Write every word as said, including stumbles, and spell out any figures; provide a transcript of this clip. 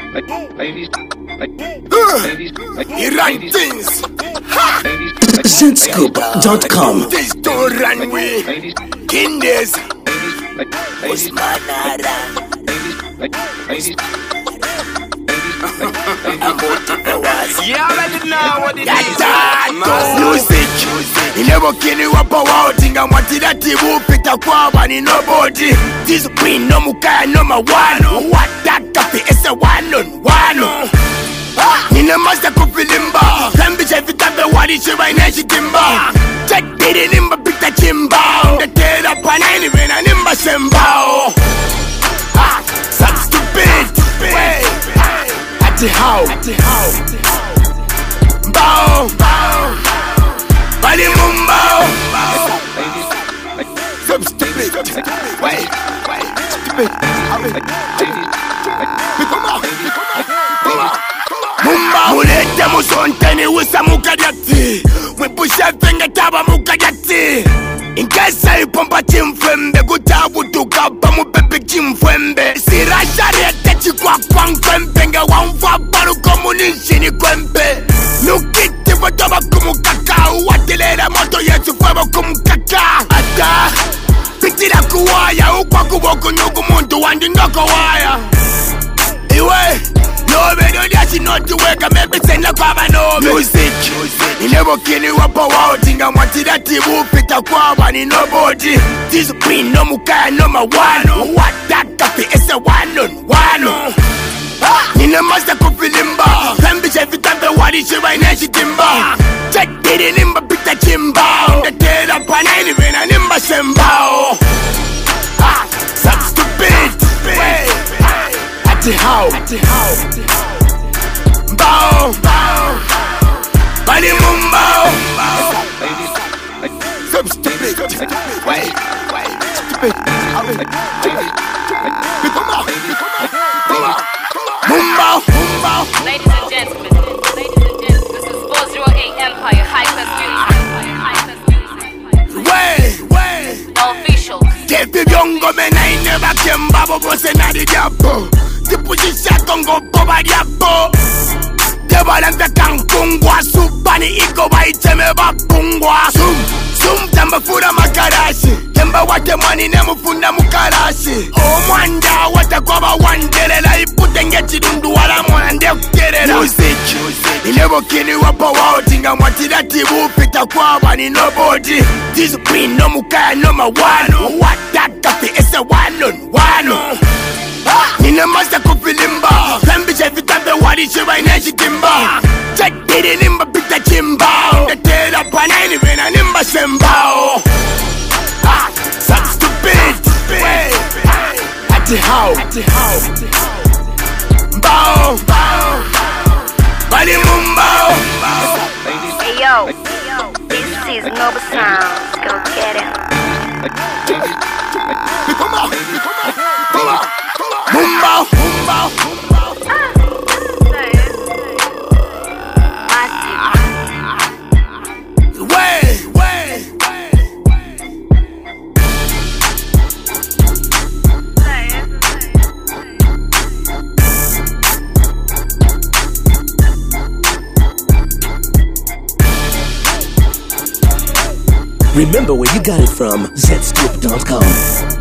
He run things. Zscoop dot com. This don't run way. In this. You already know what it is. Music. You never kill you up a wow thing. I wanted that you will fit a quab and nobody. This queen no muka number one. What that coffee is a one on one. Nina master coffee limba. Cambridge every time the what is your energy timber. Check it in limba pita chimba. The tail up and anyway and nimba semba. Ah, some stupid. Way. At the house. At the house. Bow. Bow. Bali mumba. Some stupid. Wait. Wait. Stupid. Mumba mulete musonteni wisa mukadati. Mwepusha venga taba mukadati. Inkesa ipompa chimfembe. Kutabu tukapa mubebe chimfembe. Sirasha rete chikwa kwa nkwembe. Nga wamfa baru komunishi ni kwembe. Nukiti watoba kumukaka. Uwatilera moto yesu febo kumukaka. Ata pitira kuwaya. Ukwa kuboku nuku muntu wandi ndoko waya. Iwe no bedo dashi not to wake up. Maybe send a kwaba no music. You never kill you up a wow thing. I wanted that you will fit a kwaba ni nobody. This queen no muka number one. What that coffee is a one on one. Nina master coffee limba. Cambridge every time the what is your energy timber. Check it in limba pita chimba. The tail up and anyway and nimba semba. Ah, some stupid. At the house. At the house. Bow. Bow. Bali mumba. Some stupid. Wait. Wait. Stupid. Mumba. Mumba. Ladies and gentlemen, ladies and gentlemen, this is four oh eight Empire High Class Music. Wait. Wait. Official. Kepi vyongo mena ineba kemba bobo senadi diapo. Tipujisha kongo boba diapo. Debala mpe kankungwa. Supani iko baiteme bakungwa. Sum, sum tamba fura makarashi. Kemba wate mani nemu funda mukarashi. O mwanda wate kwa ba wandelela. Ipute ngeti dundu wala mwande ukerela. Music, you never kill you up a wow thing. I wanted that you will fit a kwaba ni nobody. This queen no muka number one. What that coffee is a one on one. Nina master coffee limba. Cambridge every time the what is your energy timber. Check it in limba pita chimba. The tail up and anyway and nimba semba. Ah, some stupid. At the house. At the house. Bow. Bow. Bali mumba. Hey yo, this is Nova Sounds. Go get it. Mumba. Mumba. Way. Way. Remember where you got it from. Zscoop dot com.